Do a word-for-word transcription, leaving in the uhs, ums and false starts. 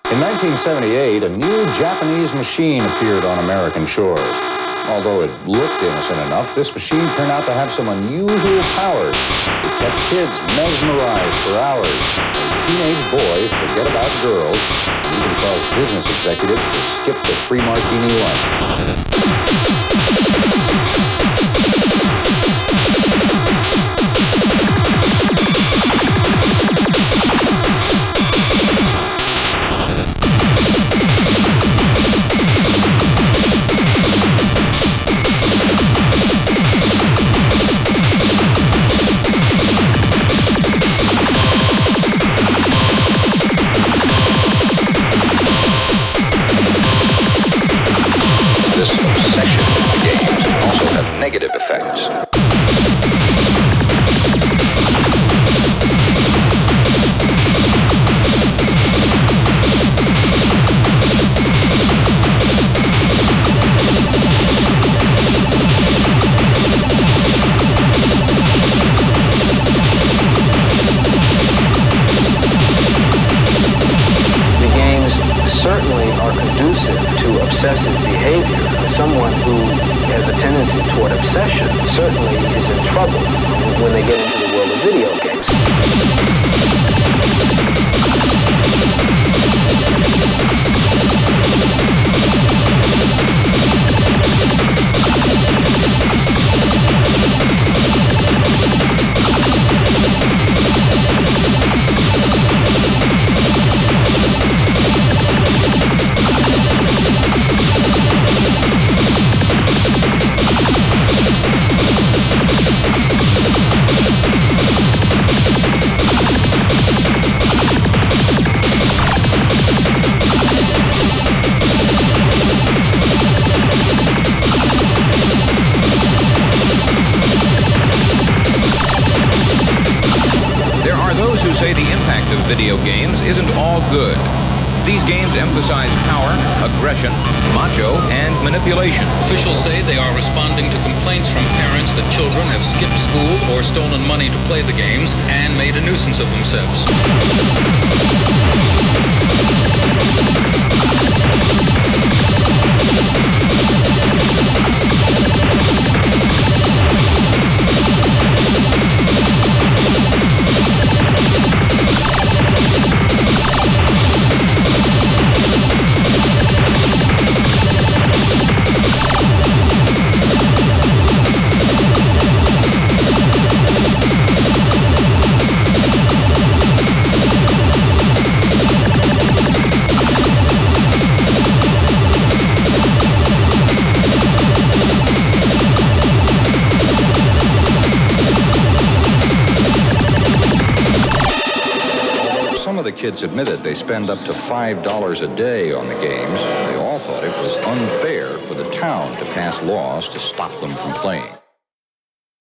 In nineteen seventy-eight, a new Japanese machine appeared on American shores. Although it looked innocent enough, this machine turned out to have some unusual powers. It kept kids mesmerized for hours. Teenage boys forget about girls and cause business executives to skip the free martini lunch. This obsession with games can also have negative effects. The games certainly are conducive to obsessive behavior. Someone who has a tendency toward obsession certainly is in trouble when they get into the world of video games. There are those who say the impact of video games isn't all good. These games emphasize power, aggression, macho, and manipulation. Officials say they are responding to complaints from parents that children have skipped school or stolen money to play the games and made a nuisance of themselves. Some of the kids admitted they spend up to five dollars a day on the games. They all thought it was unfair for the town to pass laws to stop them from playing.